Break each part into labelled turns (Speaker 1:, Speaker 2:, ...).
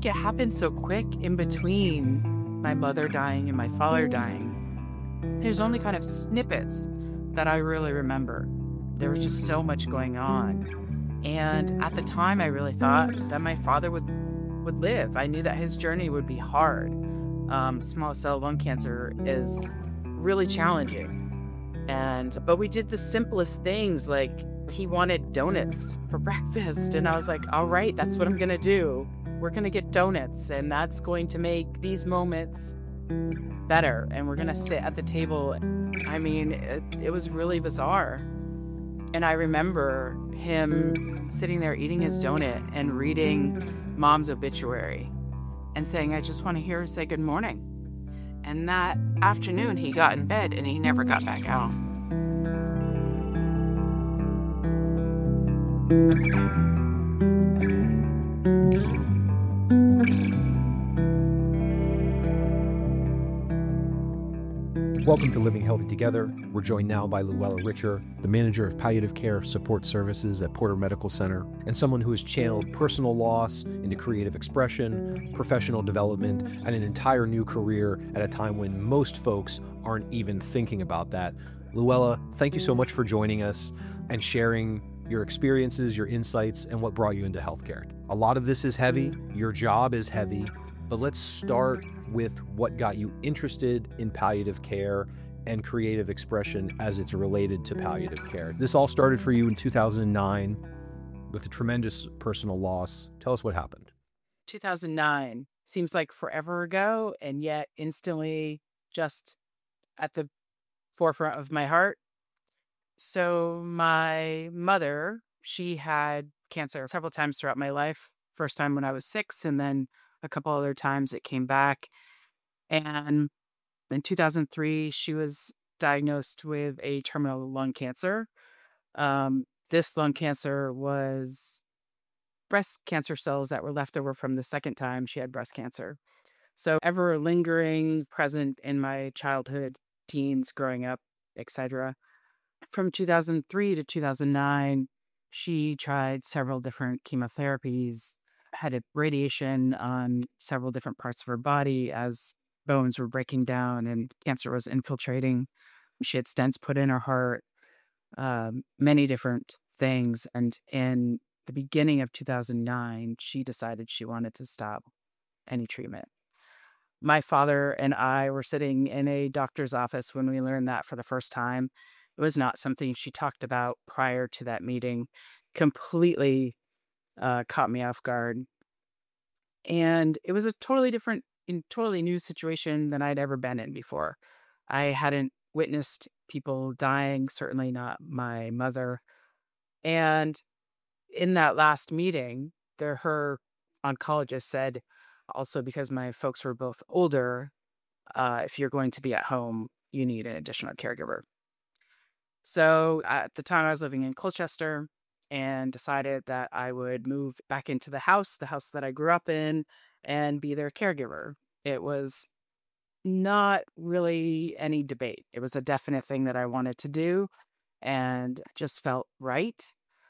Speaker 1: it happened so quick in between my mother dying and my father dying. There's only kind of snippets that I really remember. There was just so much going on. And at the time, I really thought that my father would live. I knew that his journey would be hard. Small cell lung cancer is really challenging. But we did the simplest things, like he wanted donuts for breakfast. And I was like, all right, that's what I'm going to do. We're going to get donuts, and that's going to make these moments better. And we're going to sit at the table. I mean, it was really bizarre. And I remember him sitting there eating his donut and reading Mom's obituary and saying, I just want to hear her say good morning. And that afternoon, he got in bed and he never got back out.
Speaker 2: Welcome to Living Healthy Together. We're joined now by Luella Richer, the manager of palliative care support services at Porter Medical Center, and someone who has channeled personal loss into creative expression, professional development, and an entire new career at a time when most folks aren't even thinking about that. Luella, thank you so much for joining us and sharing your experiences, your insights, and what brought you into healthcare. A lot of this is heavy. Your job is heavy. But let's start with what got you interested in palliative care and creative expression as it's related to palliative care. This all started for you in 2009 with a tremendous personal loss. Tell us what happened.
Speaker 1: 2009 seems like forever ago, and yet instantly just at the forefront of my heart. So my mother, she had cancer several times throughout my life. First time when I was 6, and then a couple other times it came back. And in 2003, she was diagnosed with a terminal lung cancer. This lung cancer was breast cancer cells that were left over from the second time she had breast cancer. So ever lingering, present in my childhood, teens, growing up, etc. From 2003 to 2009, she tried several different chemotherapies, had radiation on several different parts of her body as bones were breaking down and cancer was infiltrating. She had stents put in her heart, many different things. And in the beginning of 2009, she decided she wanted to stop any treatment. My father and I were sitting in a doctor's office when we learned that for the first time. It was not something she talked about prior to that meeting. Completely caught me off guard. And it was a totally new situation than I'd ever been in before. I hadn't witnessed people dying, certainly not my mother. And in that last meeting, her oncologist said, also because my folks were both older, if you're going to be at home, you need an additional caregiver. So at the time I was living in Colchester, and decided that I would move back into the house that I grew up in, and be their caregiver. It was not really any debate. It was a definite thing that I wanted to do and just felt right,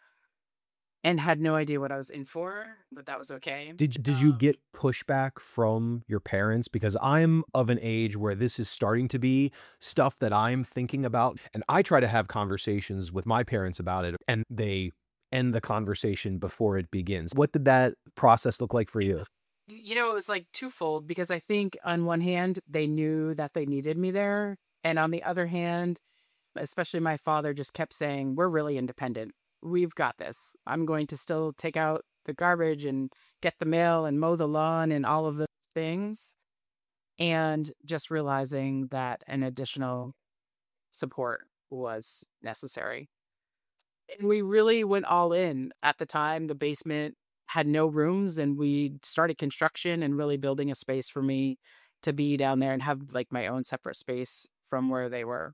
Speaker 1: and had no idea what I was in for, but that was okay.
Speaker 2: Did you get pushback from your parents? Because I'm of an age where this is starting to be stuff that I'm thinking about, and I try to have conversations with my parents about it, and they end the conversation before it begins. What did that process look like for you?
Speaker 1: It was like twofold, because I think on one hand, they knew that they needed me there. And on the other hand, especially my father just kept saying, we're really independent. We've got this. I'm going to still take out the garbage and get the mail and mow the lawn and all of the things. And just realizing that an additional support was necessary. And we really went all in. At the time, the basement had no rooms, and we started construction and really building a space for me to be down there and have like my own separate space from where they were.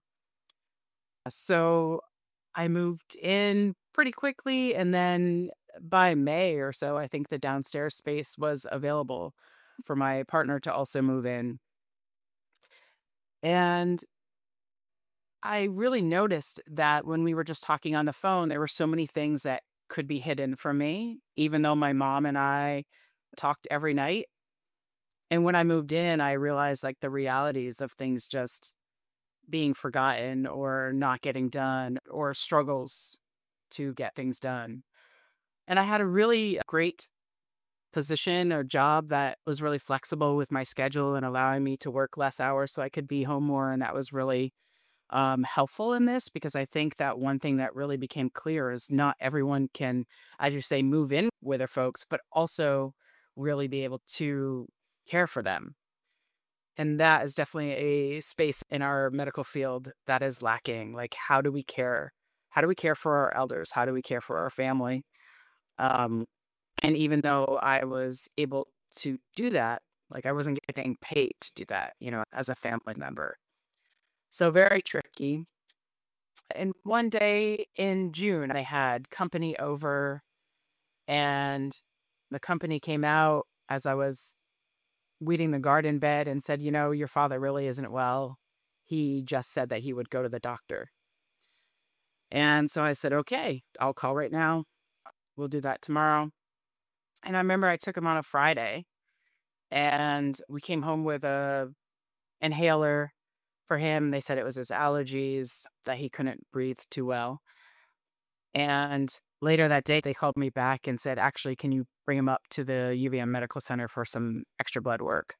Speaker 1: So I moved in pretty quickly, and then by May or so, I think the downstairs space was available for my partner to also move in. And I really noticed that when we were just talking on the phone, there were so many things that could be hidden from me, even though my mom and I talked every night. And when I moved in, I realized like the realities of things just being forgotten or not getting done or struggles to get things done. And I had a really great position or job that was really flexible with my schedule and allowing me to work less hours so I could be home more. And that was really helpful in this because I think that one thing that really became clear is not everyone can, as you say, move in with their folks, but also really be able to care for them. And that is definitely a space in our medical field that is lacking. Like, how do we care? How do we care for our elders? How do we care for our family? Um, and even though I was able to do that, like I wasn't getting paid to do that, as a family member. So very tricky. And one day in June, I had company over, and the company came out as I was weeding the garden bed and said, your father really isn't well. He just said that he would go to the doctor. And so I said, okay, I'll call right now. We'll do that tomorrow. And I remember I took him on a Friday and we came home with a inhaler for him. They said it was his allergies, that he couldn't breathe too well. And later that day, they called me back and said, actually, can you bring him up to the UVM Medical Center for some extra blood work?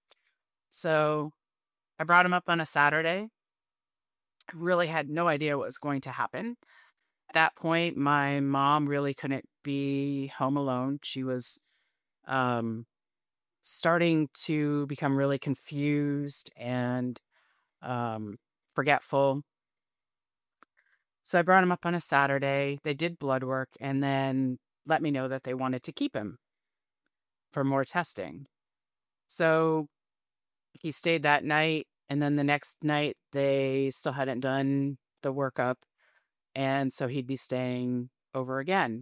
Speaker 1: So I brought him up on a Saturday. I really had no idea what was going to happen. At that point, my mom really couldn't be home alone. She was um, starting to become really confused and um, forgetful. So I brought him up on a Saturday. They did blood work and then let me know that they wanted to keep him for more testing. So he stayed that night. And then the next night, they still hadn't done the workup. And so he'd be staying over again.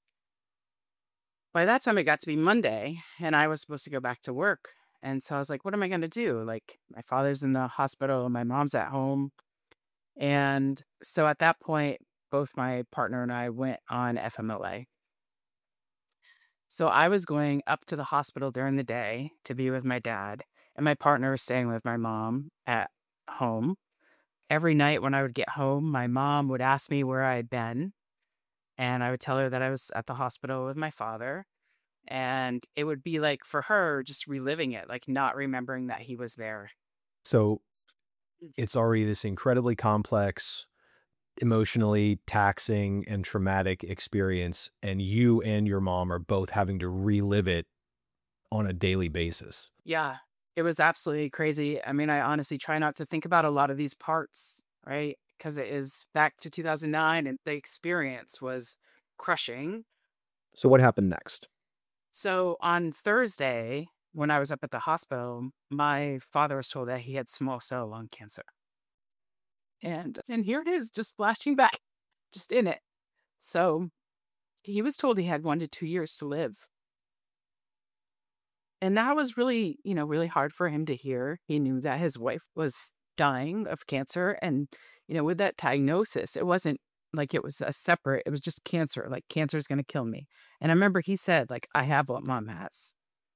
Speaker 1: By that time, it got to be Monday, and I was supposed to go back to work. And so I was like, what am I going to do? Like, my father's in the hospital, and my mom's at home. And so at that point, both my partner and I went on FMLA. So I was going up to the hospital during the day to be with my dad, and my partner was staying with my mom at home. Every night when I would get home, my mom would ask me where I had been, and I would tell her that I was at the hospital with my father. And it would be like for her, just reliving it, like not remembering that he was there.
Speaker 2: So it's already this incredibly complex, emotionally taxing and traumatic experience, and you and your mom are both having to relive it on a daily basis.
Speaker 1: Yeah, it was absolutely crazy. I mean, I honestly try not to think about a lot of these parts, right? Because it is back to 2009 and the experience was crushing.
Speaker 2: So what happened next?
Speaker 1: So on Thursday, when I was up at the hospital, my father was told that he had small cell lung cancer. And here it is, just flashing back, just in it. So he was told he had 1 to 2 years to live. And that was really, really hard for him to hear. He knew that his wife was dying of cancer. And, with that diagnosis, it wasn't like it was a separate, it was just cancer. Like, cancer is going to kill me. And I remember he said, like, I have what mom has.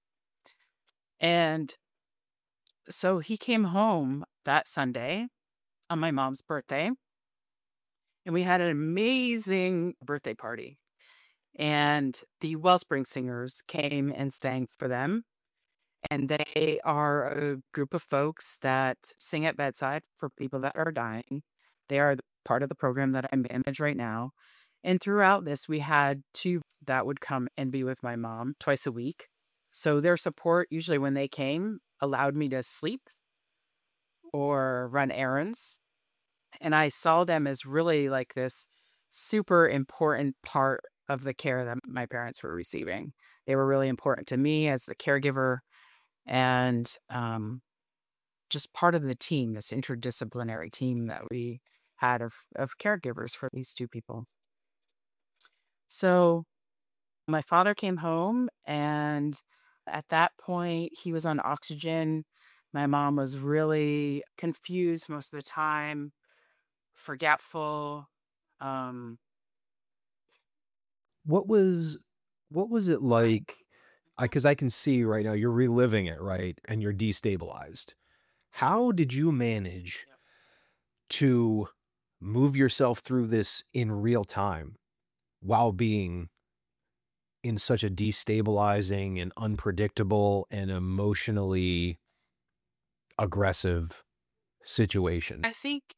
Speaker 1: And so he came home that Sunday on my mom's birthday. And we had an amazing birthday party. And the Wellspring Singers came and sang for them. And they are a group of folks that sing at bedside for people that are dying. They are part of the program that I manage right now. And throughout this, we had two that would come and be with my mom twice a week. So their support, usually when they came, allowed me to sleep or run errands. And I saw them as really like this super important part of the care that my parents were receiving. They were really important to me as the caregiver and just part of the team, this interdisciplinary team that we had of caregivers for these two people. So my father came home, and at that point, he was on oxygen. My mom was really confused most of the time, forgetful. Um,
Speaker 2: What was what was it like Because I can see right now you're reliving it, right? And you're destabilized. How did you manage
Speaker 1: Yep.
Speaker 2: to move yourself through this in real time while being in such a destabilizing and unpredictable and emotionally aggressive situation?
Speaker 1: I think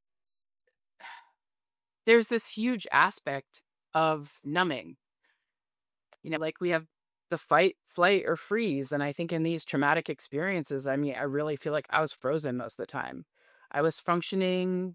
Speaker 1: there's this huge aspect of numbing. Like we have the fight, flight, or freeze. And I think in these traumatic experiences, I mean, I really feel like I was frozen most of the time. I was functioning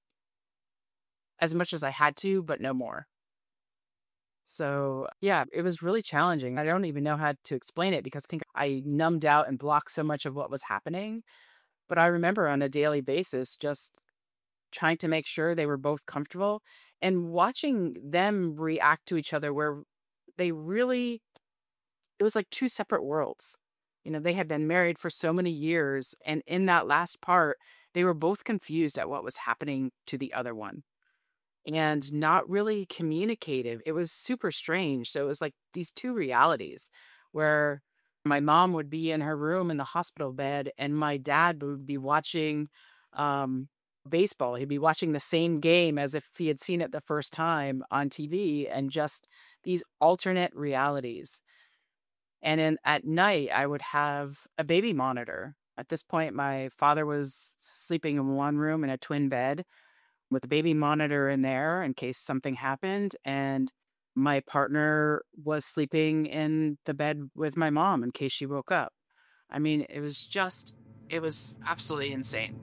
Speaker 1: as much as I had to, but no more. So, yeah, it was really challenging. I don't even know how to explain it because I think I numbed out and blocked so much of what was happening. But I remember on a daily basis just trying to make sure they were both comfortable and watching them react to each other where they really, it was like two separate worlds. They had been married for so many years. And in that last part, they were both confused at what was happening to the other one and not really communicative. It was super strange. So it was like these two realities where my mom would be in her room in the hospital bed and my dad would be watching um, baseball. He'd be watching the same game as if he had seen it the first time on TV and just these alternate realities. And then at night, I would have a baby monitor. At this point, my father was sleeping in one room in a twin bed with a baby monitor in there in case something happened. And my partner was sleeping in the bed with my mom in case she woke up. I mean, it was absolutely insane.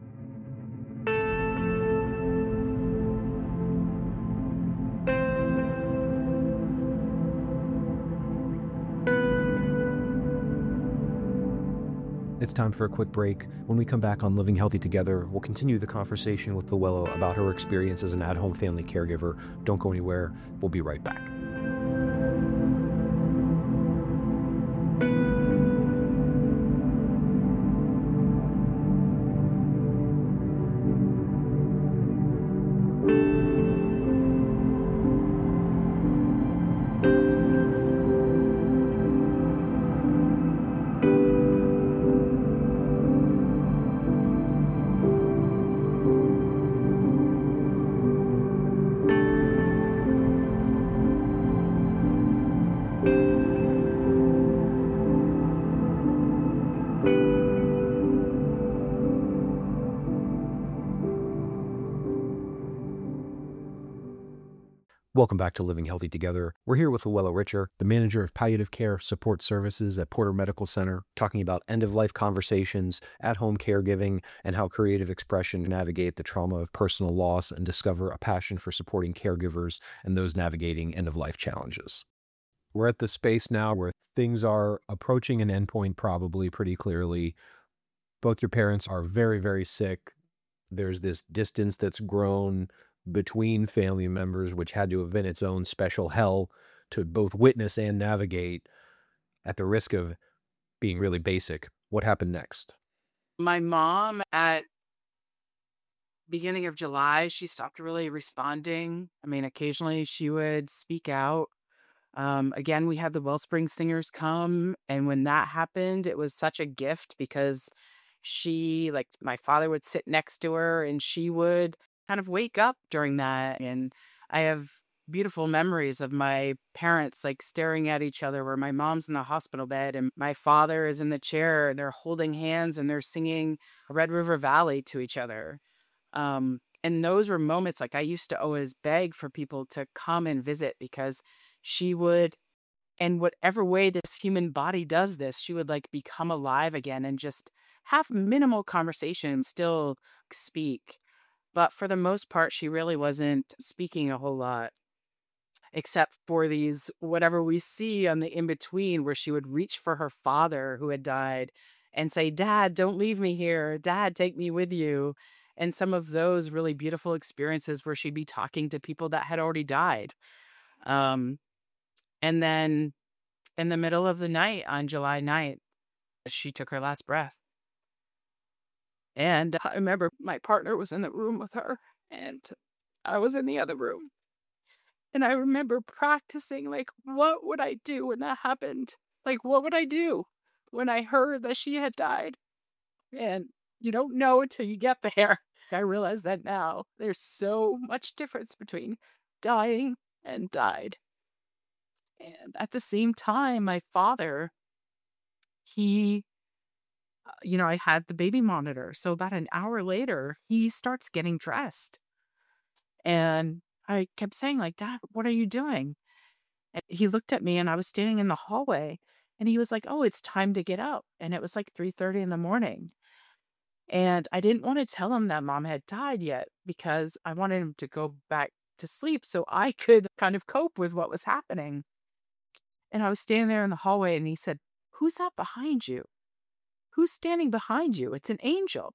Speaker 2: It's time for a quick break. When we come back on Living Healthy Together, we'll continue the conversation with Luella about her experience as an at-home family caregiver. Don't go anywhere. We'll be right back. Welcome back to Living Healthy Together. We're here with Luella Richer, the manager of palliative care support services at Porter Medical Center, talking about end-of-life conversations, at-home caregiving, and how creative expression navigate the trauma of personal loss and discover a passion for supporting caregivers and those navigating end-of-life challenges. We're at the space now where things are approaching an endpoint probably pretty clearly. Both your parents are very, very sick. There's this distance that's grown between family members, which had to have been its own special hell to both witness and navigate at the risk of being really basic. What happened next?
Speaker 1: My mom at beginning of July, she stopped really responding. I mean, occasionally she would speak out. Again, we had the Wellspring Singers come, and when that happened, it was such a gift because like, my father would sit next to her and she would kind of wake up during that. And I have beautiful memories of my parents like staring at each other where my mom's in the hospital bed and my father is in the chair and they're holding hands and they're singing Red River Valley to each other. And those were moments like I used to always beg for people to come and visit because she would, in whatever way this human body does this, she would like become alive again and just have minimal conversation, still speak. But for the most part, she really wasn't speaking a whole lot, except for these whatever we see on the in between where she would reach for her father who had died and say, "Dad, don't leave me here. Dad, take me with you." And some of those really beautiful experiences where she'd be talking to people that had already died. Um, and then in the middle of the night on July 9th, she took her last breath. And I remember my partner was in the room with her, and I was in the other room. And I remember practicing, like, what would I do when that happened? Like, what would I do when I heard that she had died? And you don't know until you get there. I realize that now. There's so much difference between dying and died. And at the same time, my father, he, I had the baby monitor. So about an hour later, he starts getting dressed. And I kept saying, like, Dad, what are you doing? And he looked at me and I was standing in the hallway and he was like, oh, it's time to get up. And it was like 3:30 in the morning. And I didn't want to tell him that mom had died yet because I wanted him to go back to sleep so I could kind of cope with what was happening. And I was standing there in the hallway and he said, who's that behind you? Who's standing behind you? It's an angel.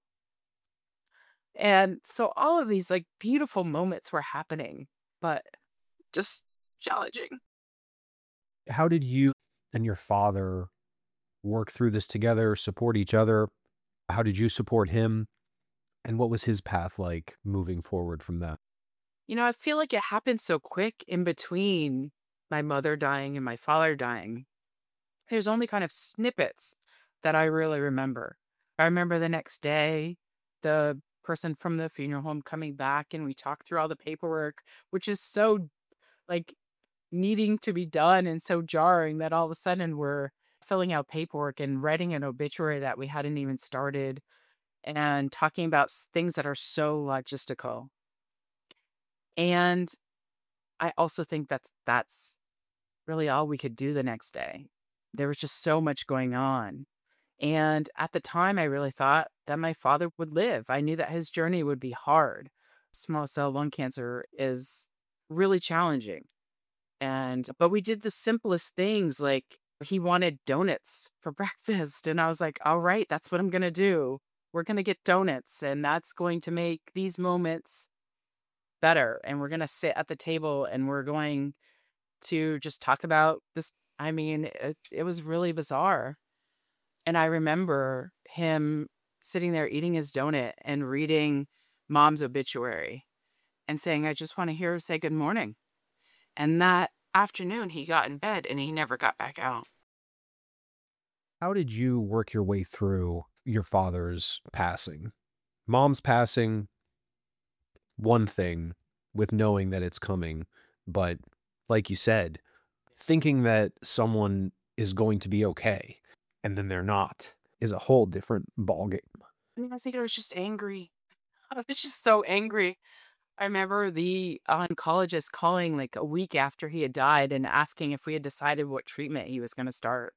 Speaker 1: And so all of these like beautiful moments were happening, but just challenging.
Speaker 2: How did you and your father work through this together, support each other? How did you support him? And what was his path like moving forward from that?
Speaker 1: I feel like it happened so quick in between my mother dying and my father dying. There's only kind of snippets that I really remember. I remember the next day, the person from the funeral home coming back and we talked through all the paperwork, which is so like needing to be done and so jarring that all of a sudden we're filling out paperwork and writing an obituary that we hadn't even started and talking about things that are so logistical. And I also think that that's really all we could do the next day. There was just so much going on. And at the time, I really thought that my father would live. I knew that his journey would be hard. Small cell lung cancer is really challenging. But we did the simplest things like he wanted donuts for breakfast. And I was like, all right, that's what I'm going to do. We're going to get donuts, and that's going to make these moments better. And we're going to sit at the table and we're going to just talk about this. I mean, it was really bizarre. And I remember him sitting there eating his donut and reading mom's obituary and saying, I just want to hear her say good morning. And that afternoon, he got in bed and he never got back out.
Speaker 2: How did you work your way through your father's passing? Mom's passing, one thing with knowing that it's coming, but like you said, thinking that someone is going to be okay and then they're not is a whole different ballgame.
Speaker 1: I mean, I think I was just angry. I was just so angry. I remember the oncologist calling like a week after he had died and asking if we had decided what treatment he was going to start.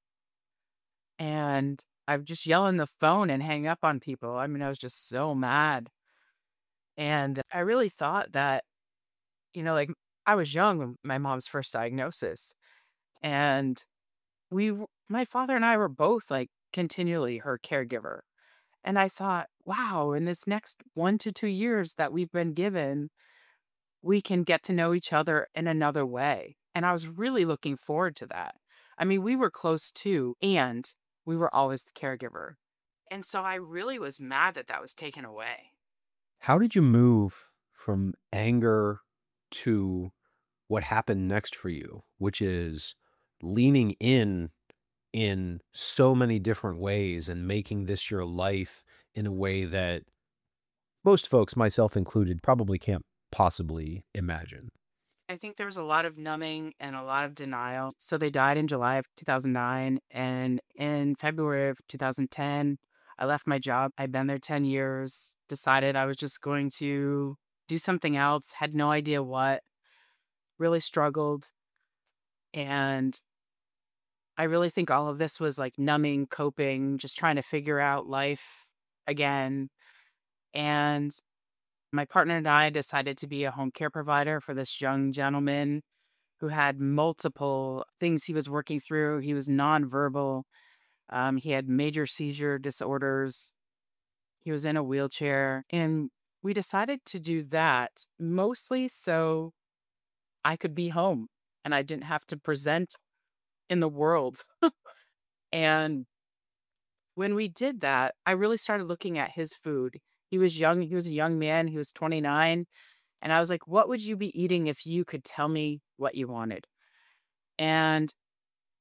Speaker 1: And I would just yell on the phone and hang up on people. I mean, I was just so mad. And I really thought that, like I was young when my mom's first diagnosis. And my father and I were both like continually her caregiver. And I thought, wow, in this next 1 to 2 years that we've been given, we can get to know each other in another way. And I was really looking forward to that. I mean, we were close too, and we were always the caregiver. And so I really was mad that that was taken away.
Speaker 2: How did you move from anger to what happened next for you, which is leaning in so many different ways and making this your life in a way that most folks, myself included, probably can't possibly imagine?
Speaker 1: I think there was a lot of numbing and a lot of denial. So they died in July of 2009. And in February of 2010, I left my job. I'd been there 10 years, decided I was just going to do something else, had no idea what, really struggled. And I really think all of this was like numbing, coping, just trying to figure out life again. And my partner and I decided to be a home care provider for this young gentleman who had multiple things he was working through. He was nonverbal. He had major seizure disorders. He was in a wheelchair. And we decided to do that mostly so I could be home and I didn't have to present in the world. And when we did that, I really started looking at his food. He was young. He was a young man. He was 29. And I was like, what would you be eating if you could tell me what you wanted? And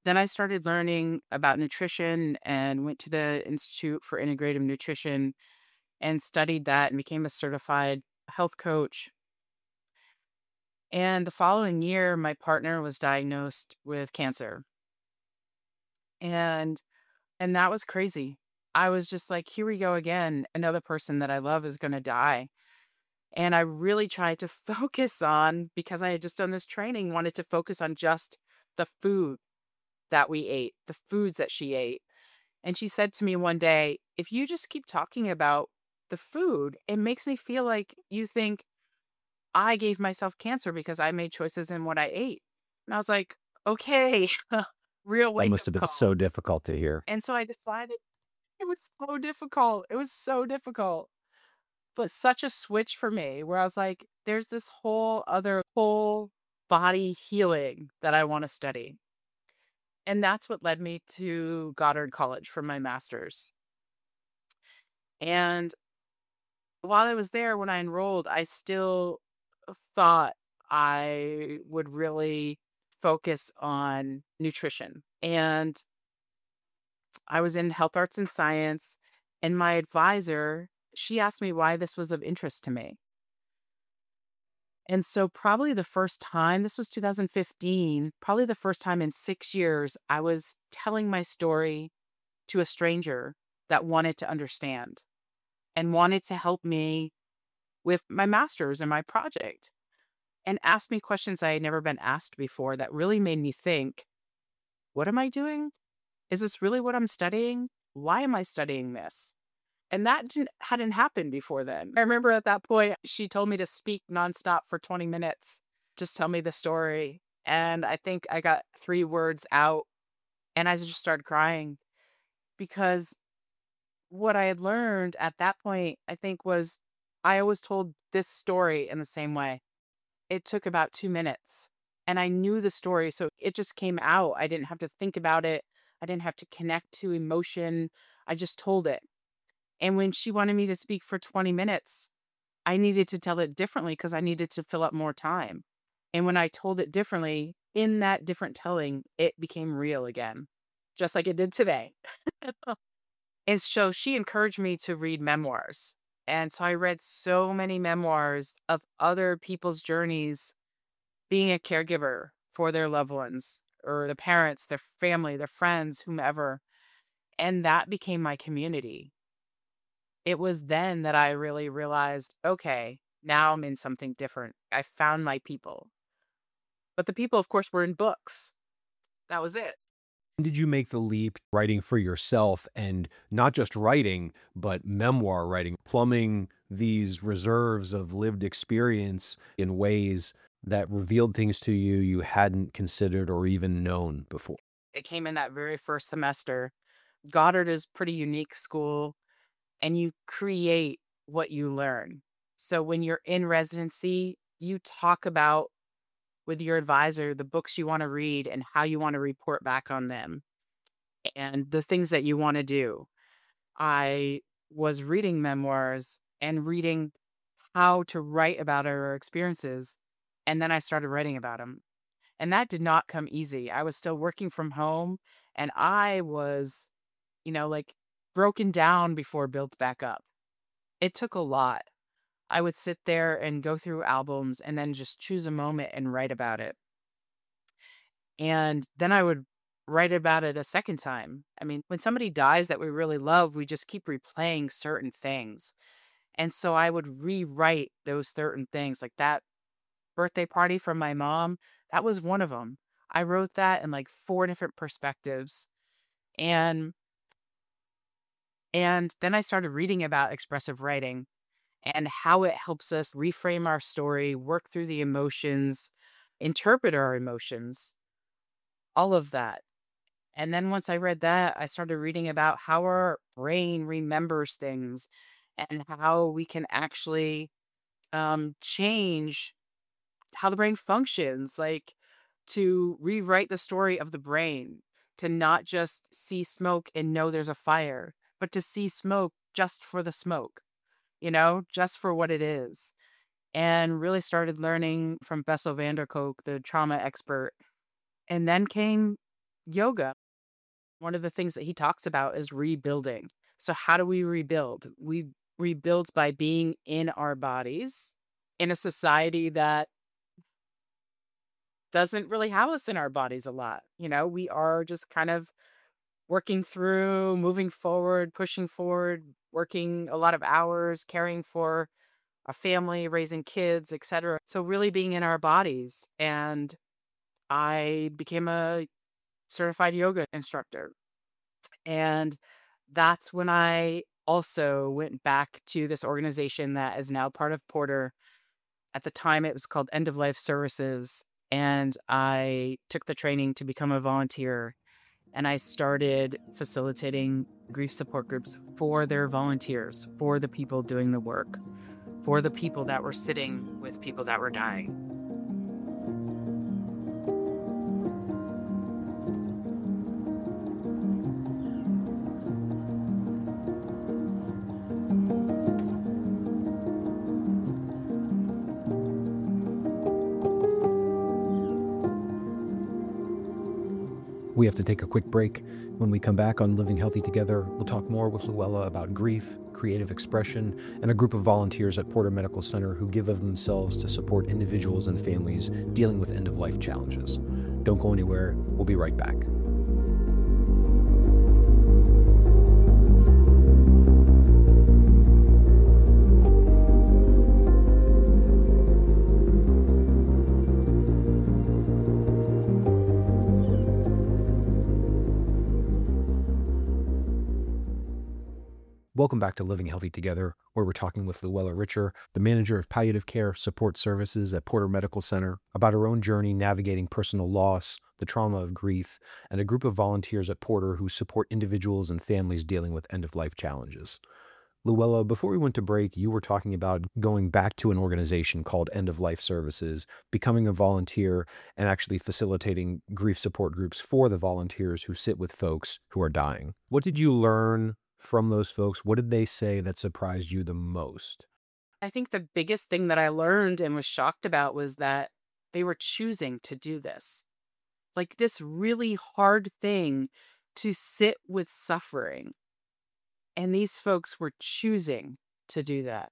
Speaker 1: Then I started learning about nutrition and went to the Institute for Integrative Nutrition and studied that and became a certified health coach. And the following year, my partner was diagnosed with cancer. And that was crazy. I was just like, here we go again. Another person that I love is going to die. And I really tried to focus on, because I had just done this training, wanted to focus on just the food that we ate, the foods that she ate. And she said to me one day, if you just keep talking about the food, it makes me feel like you think I gave myself cancer because I made choices in what I ate. And I was like, okay, real
Speaker 2: That
Speaker 1: wake
Speaker 2: must
Speaker 1: up
Speaker 2: have been
Speaker 1: call.
Speaker 2: so difficult to hear.
Speaker 1: And so I decided it was so difficult. It was so difficult, but such a switch for me where I was like, there's this whole other whole body healing that I want to study. And that's what led me to Goddard College for my master's. And while I was there, when I enrolled, I still thought I would really focus on nutrition. And I was in health arts and science, and my advisor, she asked me why this was of interest to me. And so, probably the first time, this was 2015, probably the first time in 6 years, I was telling my story to a stranger that wanted to understand and wanted to help me with my master's and my project and asked me questions I had never been asked before that really made me think, what am I doing? Is this really what I'm studying? Why am I studying this? And that hadn't happened before then. I remember at that point, she told me to speak nonstop for 20 minutes, just tell me the story. And I think I got 3 words out and I just started crying because what I had learned at that point, I think, was I always told this story in the same way. It took about 2 minutes, and I knew the story, so it just came out. I didn't have to think about it. I didn't have to connect to emotion. I just told it. And when she wanted me to speak for 20 minutes, I needed to tell it differently because I needed to fill up more time. And when I told it differently, in that different telling, it became real again, just like it did today. And so she encouraged me to read memoirs. And so I read so many memoirs of other people's journeys being a caregiver for their loved ones or the parents, their family, their friends, whomever. And that became my community. It was then that I really realized, okay, now I'm in something different. I found my people. But the people, of course, were in books. That was it.
Speaker 2: When did you make the leap writing for yourself and not just writing, but memoir writing, plumbing these reserves of lived experience in ways that revealed things to you you hadn't considered or even known before?
Speaker 1: It came in that very first semester. Goddard is pretty unique school, and you create what you learn. So when you're in residency, you talk about with your advisor the books you want to read and how you want to report back on them and the things that you want to do. I was reading memoirs and reading how to write about our experiences. And then I started writing about them. And that did not come easy. I was still working from home and I was, like broken down before built back up. It took a lot. I would sit there and go through albums and then just choose a moment and write about it. And then I would write about it a second time. I mean, when somebody dies that we really love, we just keep replaying certain things. And so I would rewrite those certain things, like that birthday party from my mom. That was one of them. I wrote that in like 4 different perspectives. And then I started reading about expressive writing and how it helps us reframe our story, work through the emotions, interpret our emotions, all of that. And then once I read that, I started reading about how our brain remembers things and how we can actually change how the brain functions, like to rewrite the story of the brain, to not just see smoke and know there's a fire, but to see smoke just for the smoke, just for what it is. And really started learning from Bessel van der Kolk, the trauma expert. And then came yoga, one of the things that he talks about is rebuilding. So, how do we rebuild? We rebuild by being in our bodies in a society that doesn't really have us in our bodies a lot. We are just kind of working through, moving forward, pushing forward, working a lot of hours, caring for a family, raising kids, etc. So, really being in our bodies. And I became a certified yoga instructor. And that's when I also went back to this organization that is now part of Porter. At the time, it was called End of Life Services. And I took the training to become a volunteer. And I started facilitating grief support groups for their volunteers, for the people doing the work, for the people that were sitting with people that were dying.
Speaker 2: We have to take a quick break. When we come back on Living Healthy Together, we'll talk more with Luella about grief, creative expression, and a group of volunteers at Porter Medical Center who give of themselves to support individuals and families dealing with end-of-life challenges. Don't go anywhere. We'll be right back. Welcome back to Living Healthy Together, where we're talking with Luella Richer, the manager of palliative care support services at Porter Medical Center, about her own journey navigating personal loss, the trauma of grief, and a group of volunteers at Porter who support individuals and families dealing with end-of-life challenges. Luella, before we went to break, you were talking about going back to an organization called End of Life Services, becoming a volunteer, and actually facilitating grief support groups for the volunteers who sit with folks who are dying. What did you learn from those folks? What did they say that surprised you the most?
Speaker 1: I think the biggest thing that I learned and was shocked about was that they were choosing to do this. Like this really hard thing to sit with suffering. And these folks were choosing to do that.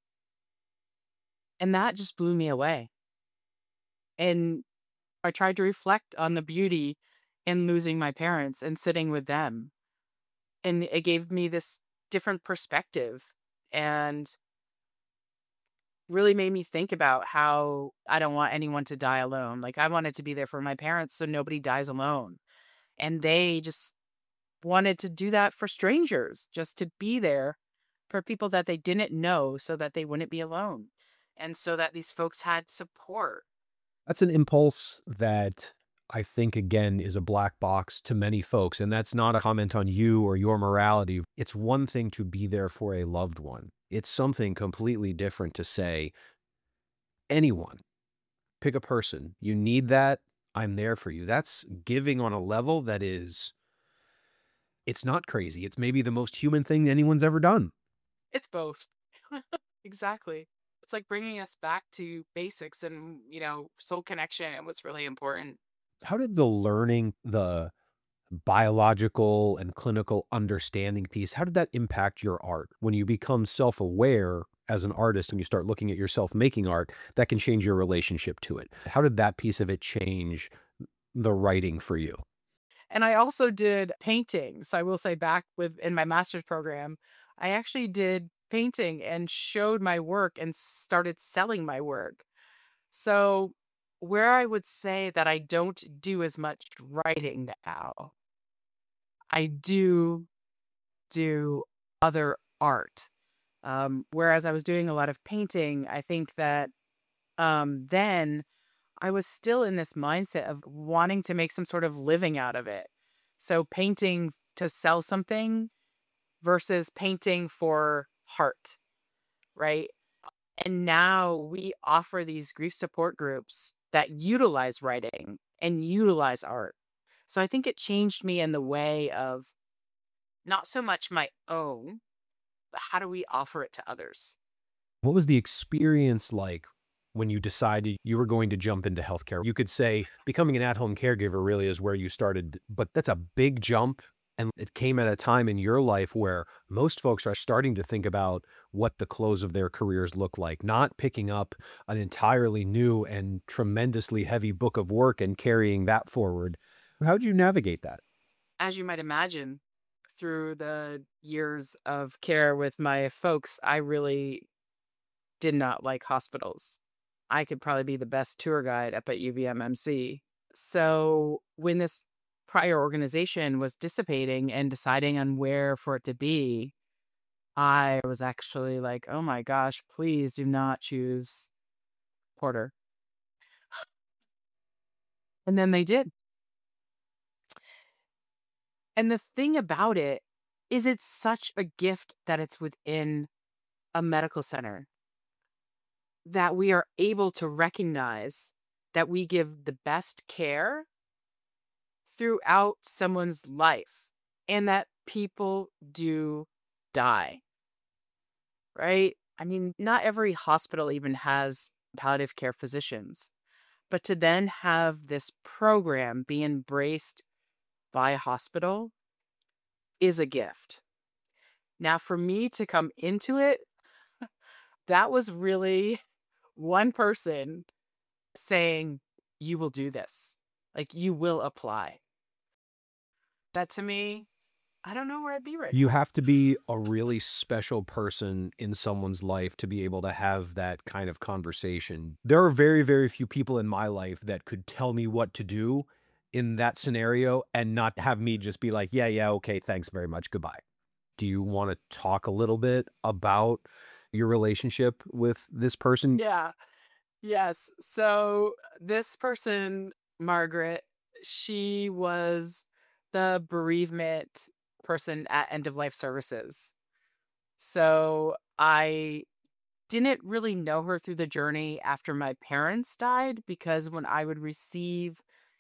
Speaker 1: And that just blew me away. And I tried to reflect on the beauty in losing my parents and sitting with them. And it gave me this different perspective and really made me think about how I don't want anyone to die alone. Like I wanted to be there for my parents so nobody dies alone. And they just wanted to do that for strangers, just to be there for people that they didn't know so that they wouldn't be alone and so that these folks had support.
Speaker 2: That's an impulse that I think, again, is a black box to many folks. And that's not a comment on you or your morality. It's one thing to be there for a loved one. It's something completely different to say, anyone, pick a person. You need that. I'm there for you. That's giving on a level that is, it's not crazy. It's maybe the most human thing anyone's ever done.
Speaker 1: It's both. Exactly. It's like bringing us back to basics and, soul connection and what's really important.
Speaker 2: How did the learning, the biological and clinical understanding piece, how did that impact your art? When you become self-aware as an artist and you start looking at yourself making art, that can change your relationship to it. How did that piece of it change the writing for you?
Speaker 1: And I also did painting. So I will say back in my master's program, I actually did painting and showed my work and started selling my work. So where I would say that I don't do as much writing now, I do other art. Whereas I was doing a lot of painting, I think that then I was still in this mindset of wanting to make some sort of living out of it. So painting to sell something versus painting for heart, right? And now we offer these grief support groups that utilize writing and utilize art. So I think it changed me in the way of not so much my own, but how do we offer it to others?
Speaker 2: What was the experience like when you decided you were going to jump into healthcare? You could say becoming an at-home caregiver really is where you started, but that's a big jump. And it came at a time in your life where most folks are starting to think about what the close of their careers look like, not picking up an entirely new and tremendously heavy book of work and carrying that forward. How do you navigate that?
Speaker 1: As you might imagine, through the years of care with my folks, I really did not like hospitals. I could probably be the best tour guide up at UVMMC. So when this prior organization was dissipating and deciding on where for it to be, I was actually like, oh my gosh, please do not choose Porter. And then they did. And the thing about it is it's such a gift that it's within a medical center that we are able to recognize that we give the best care throughout someone's life and that people do die, right? I mean, not every hospital even has palliative care physicians, but to then have this program be embraced by a hospital is a gift. Now, for me to come into it, that was really one person saying, you will do this. Like, you will apply. That to me, I don't know where I'd be right
Speaker 2: You
Speaker 1: now.
Speaker 2: have to be a really special person in someone's life to be able to have that kind of conversation. There are very, very few people in my life that could tell me what to do in that scenario and not have me just be like, yeah, yeah, okay, thanks very much, goodbye. Do you want to talk a little bit about your relationship with this person?
Speaker 1: Yeah. Yes. So this person, Margaret, she was the bereavement person at end of life services. So I didn't really know her through the journey after my parents died because when I would receive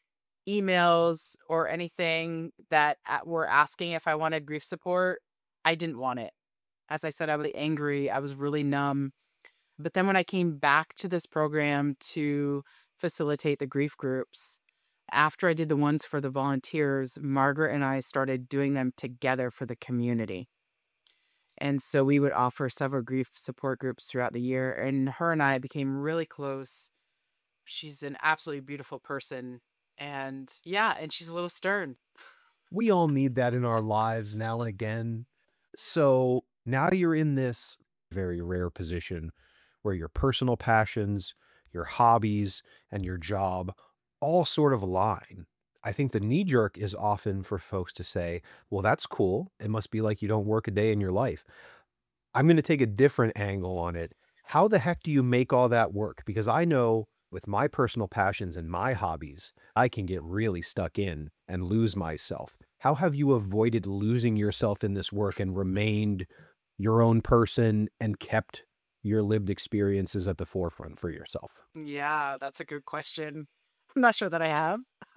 Speaker 1: emails or anything that were asking if I wanted grief support, I didn't want it. As I said, I was angry. I was really numb. But then when I came back to this program to facilitate the grief groups, after I did the ones for the volunteers, Margaret and I started doing them together for the community. And so we would offer several grief support groups throughout the year. And her and I became really close. She's an absolutely beautiful person. And yeah, and she's a little stern.
Speaker 2: We all need that in our lives now and again. So now you're in this very rare position where your personal passions, your hobbies, and your job all sort of align. I think the knee jerk is often for folks to say, well, that's cool. It must be like you don't work a day in your life. I'm going to take a different angle on it. How the heck do you make all that work? Because I know with my personal passions and my hobbies, I can get really stuck in and lose myself. How have you avoided losing yourself in this work and remained your own person and kept your lived experiences at the forefront for yourself?
Speaker 1: Yeah, that's a good question. I'm not sure that I have.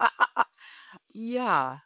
Speaker 1: Yeah.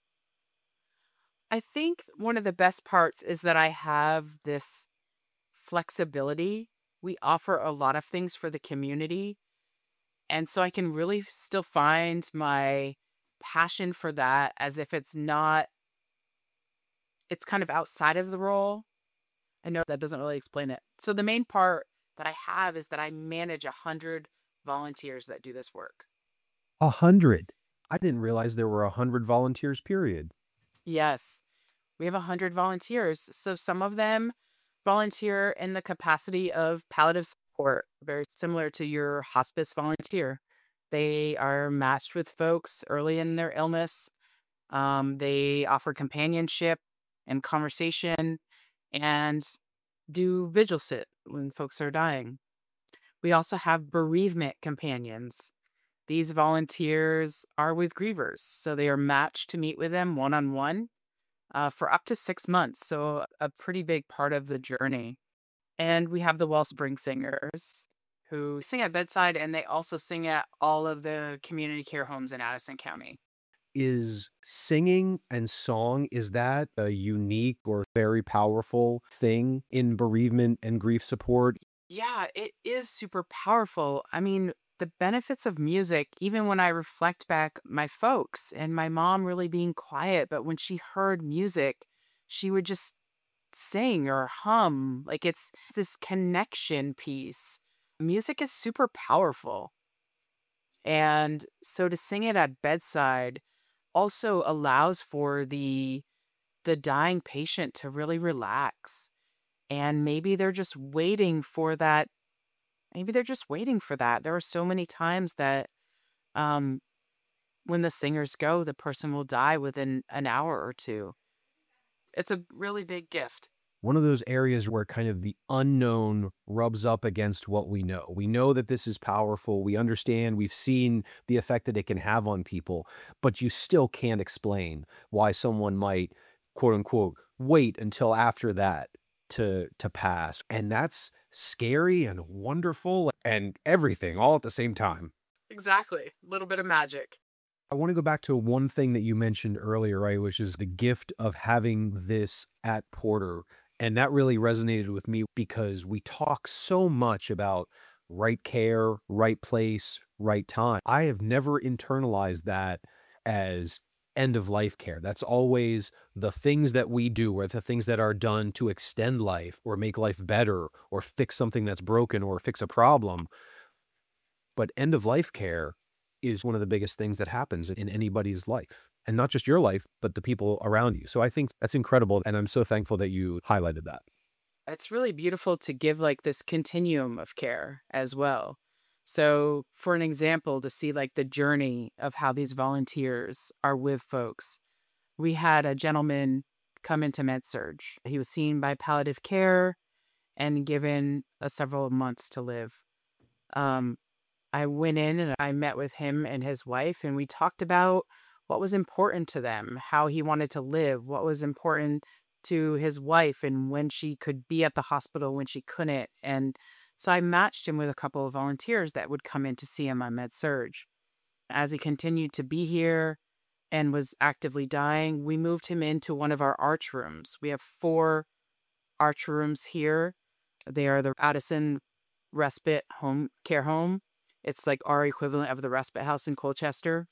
Speaker 1: I think one of the best parts is that I have this flexibility. We offer a lot of things for the community. And so I can really still find my passion for that as if it's not, it's kind of outside of the role. I know that doesn't really explain it. So the main part that I have is that I manage 100 volunteers that do this work.
Speaker 2: 100. I didn't realize there were 100 volunteers, period.
Speaker 1: Yes, we have 100 volunteers. So some of them volunteer in the capacity of palliative support, very similar to your hospice volunteer. They are matched with folks early in their illness. They offer companionship and conversation and do vigil sit when folks are dying. We also have bereavement companions. These volunteers are with grievers, so they are matched to meet with them one on one for up to 6 months. So, a pretty big part of the journey. And we have the Wellspring Singers who sing at bedside and they also sing at all of the community care homes in Addison County.
Speaker 2: Is singing and song, is that a unique or very powerful thing in bereavement and grief support?
Speaker 1: Yeah, it is super powerful. I mean, the benefits of music, even when I reflect back, my folks and my mom really being quiet, but when she heard music, she would just sing or hum. Like it's this connection piece. Music is super powerful. And so to sing it at bedside also allows for the dying patient to really relax. And maybe they're just waiting for that. Maybe they're just waiting for that. There are so many times that um when the singers go, the person will die within an hour or two. It's a really big gift.
Speaker 2: One of those areas where kind of the unknown rubs up against what we know. We know that this is powerful. We understand, we've seen the effect that it can have on people, but you still can't explain why someone might, quote unquote, wait until after that to pass. And that's scary and wonderful and everything all at the same time.
Speaker 1: Exactly. A little bit of magic.
Speaker 2: I want to go back to one thing that you mentioned earlier, right? Which is the gift of having this at Porter. And that really resonated with me because we talk so much about right care, right place, right time. I have never internalized that as end of life care. That's always the things that we do or the things that are done to extend life or make life better or fix something that's broken or fix a problem. But end of life care is one of the biggest things that happens in anybody's life. And not just your life, but the people around you. So I think that's incredible. And I'm so thankful that you highlighted that.
Speaker 1: It's really beautiful to give like this continuum of care as well. So, for an example, to see like the journey of how these volunteers are with folks, we had a gentleman come into MedSurg. He was seen by palliative care and given several months to live. Um, I went in and I met with him and his wife, and we talked about what was important to them, how he wanted to live, what was important to his wife, and when she could be at the hospital, when she couldn't. And so I matched him with a couple of volunteers that would come in to see him on MedSurg. As he continued to be here and was actively dying, we moved him into one of our arch rooms. We have 4 arch rooms here. They are the Addison Respite Home Care Home. It's like our equivalent of the respite house in Colchester.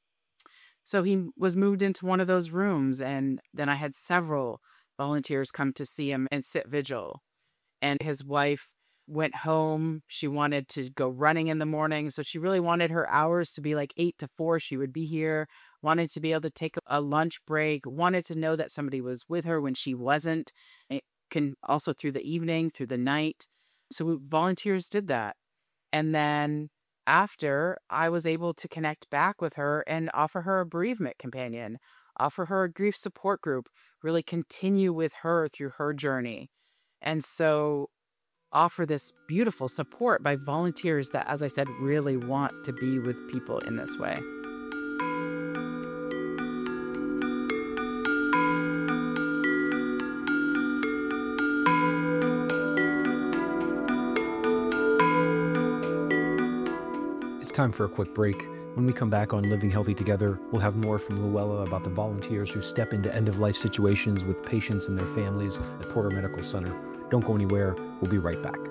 Speaker 1: So he was moved into one of those rooms, and then I had several volunteers come to see him and sit vigil. And his wife went home. She wanted to go running in the morning. So she really wanted her hours to be like 8 to 4. She would be here, wanted to be able to take a lunch break, wanted to know that somebody was with her when she wasn't. It can also through the evening, through the night. So volunteers did that. And then after, I was able to connect back with her and offer her a bereavement companion, offer her a grief support group, really continue with her through her journey. And so offer this beautiful support by volunteers that, as I said, really want to be with people in this way.
Speaker 2: It's time for a quick break. When we come back on Living Healthy Together, we'll have more from Luella about the volunteers who step into end-of-life situations with patients and their families at Porter Medical Center. Don't go anywhere. We'll be right back.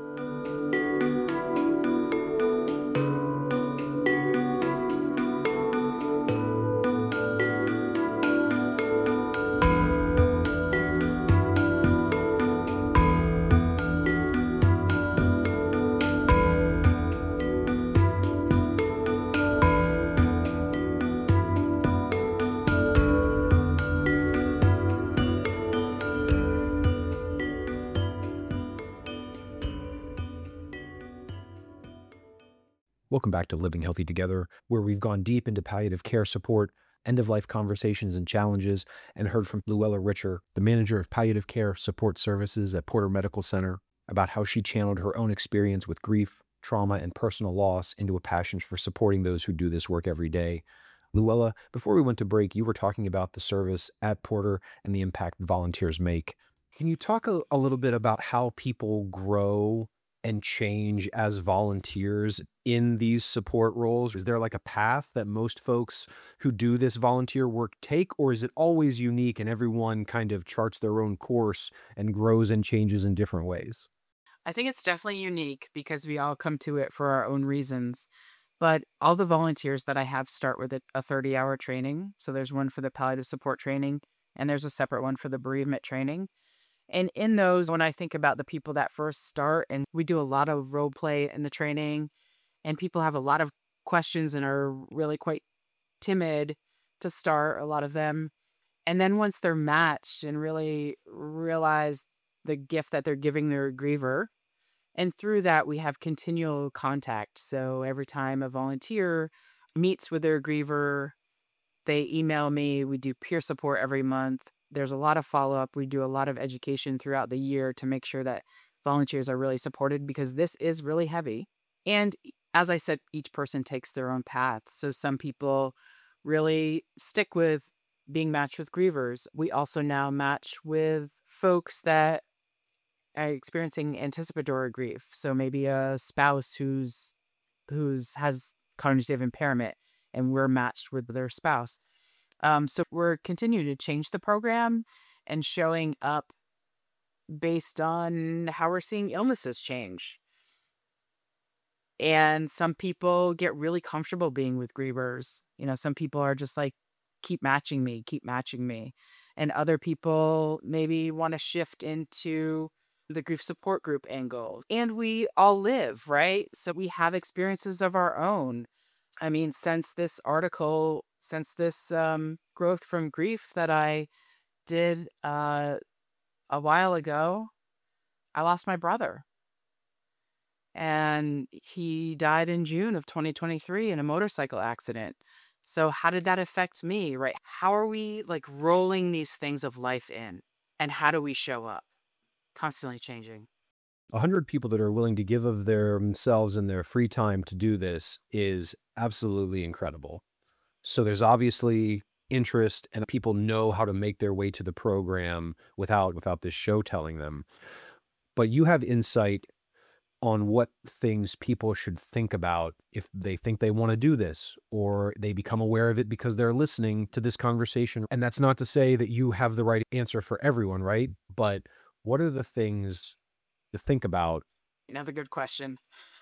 Speaker 2: Welcome back to Living Healthy Together, where we've gone deep into palliative care support, end-of-life conversations and challenges, and heard from Luella Richer, the manager of palliative care support services at Porter Medical Center, about how she channeled her own experience with grief, trauma, and personal loss into a passion for supporting those who do this work every day. Luella, before we went to break, you were talking about the service at Porter and the impact volunteers make. Can you talk a little bit about how people grow and change as volunteers in these support roles? Is there like a path that most folks who do this volunteer work take, or is it always unique and everyone kind of charts their own course and grows and changes in different ways?
Speaker 1: I think it's definitely unique because we all come to it for our own reasons. But all the volunteers that I have start with a 30-hour training. So there's one for the palliative support training, and there's a separate one for the bereavement training. And in those, when I think about the people that first start, and we do a lot of role play in the training, and people have a lot of questions and are really quite timid to start, a lot of them. And then once they're matched and really realize the gift that they're giving their griever, and through that, we have continual contact. So every time a volunteer meets with their griever, they email me. We do peer support every month. There's a lot of follow up. We do a lot of education throughout the year to make sure that volunteers are really supported because this is really heavy. And as I said, each person takes their own path. So some people really stick with being matched with grievers. We also now match with folks that are experiencing anticipatory grief. So maybe a spouse who's has cognitive impairment, and we're matched with their spouse. So we're continuing to change the program and showing up based on how we're seeing illnesses change. And some people get really comfortable being with grievers. Some people are just like, keep matching me, keep matching me. And other people maybe want to shift into the grief support group angle. And we all live, right? So we have experiences of our own. I mean, since this growth from grief that I did a while ago, I lost my brother. And he died in June of 2023 in a motorcycle accident. So how did that affect me, right? How are we like rolling these things of life in? And how do we show up? Constantly changing.
Speaker 2: 100 people that are willing to give of themselves and their free time to do this is absolutely incredible. So there's obviously interest, and people know how to make their way to the program without this show telling them. But you have insight on what things people should think about if they think they want to do this, or they become aware of it because they're listening to this conversation. And that's not to say that you have the right answer for everyone, right? But what are the things to think about?
Speaker 1: Another good question.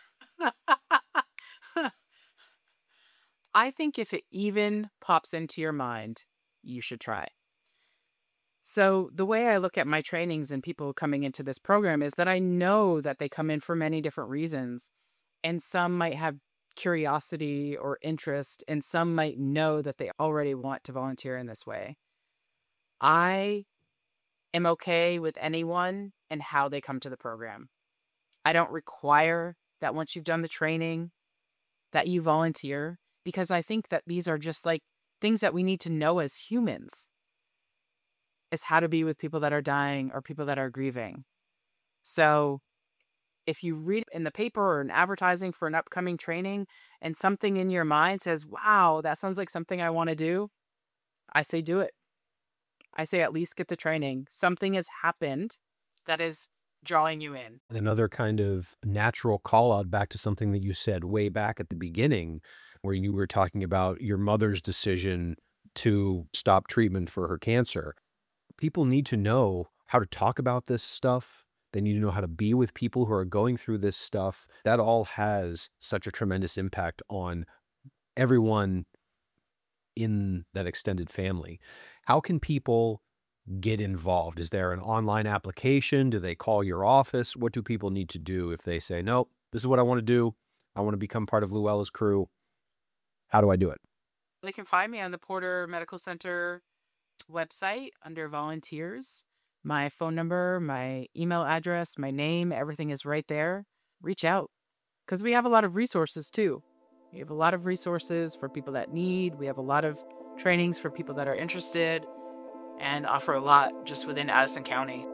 Speaker 1: I think if it even pops into your mind, you should try. So the way I look at my trainings and people coming into this program is that I know that they come in for many different reasons. And some might have curiosity or interest, and some might know that they already want to volunteer in this way. I am okay with anyone and how they come to the program. I don't require that once you've done the training that you volunteer, because I think that these are just like things that we need to know as humans, is how to be with people that are dying or people that are grieving. So if you read in the paper or an advertising for an upcoming training and something in your mind says, wow, that sounds like something I want to do, I say do it. I say at least get the training. Something has happened that is drawing you in.
Speaker 2: And another kind of natural call out back to something that you said way back at the beginning, where you were talking about your mother's decision to stop treatment for her cancer. People need to know how to talk about this stuff. They need to know how to be with people who are going through this stuff. That all has such a tremendous impact on everyone in that extended family. How can people get involved? Is there an online application? Do they call your office? What do people need to do if they say, nope, this is what I want to do. I want to become part of Luella's crew. How do I do it?
Speaker 1: They can find me on the Porter Medical Center website under volunteers. My phone number, my email address, my name, everything is right there. Reach out because we have a lot of resources too. We have a lot of resources for people that need. We have a lot of trainings for people that are interested, and offer a lot just within Addison County.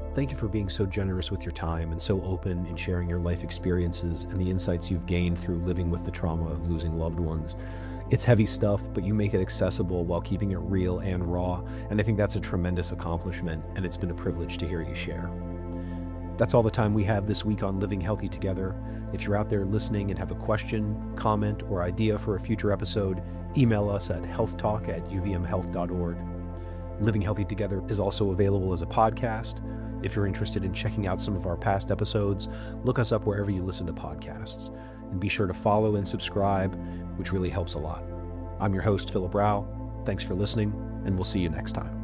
Speaker 2: Thank you for being so generous with your time and so open in sharing your life experiences and the insights you've gained through living with the trauma of losing loved ones. It's heavy stuff, but you make it accessible while keeping it real and raw, and I think that's a tremendous accomplishment, and it's been a privilege to hear you share. That's all the time we have this week on Living Healthy Together. If you're out there listening and have a question, comment, or idea for a future episode, email us at healthtalk@uvmhealth.org. Living Healthy Together is also available as a podcast. If you're interested in checking out some of our past episodes, look us up wherever you listen to podcasts. And be sure to follow and subscribe, which really helps a lot. I'm your host, Philip Rao. Thanks for listening, and we'll see you next time.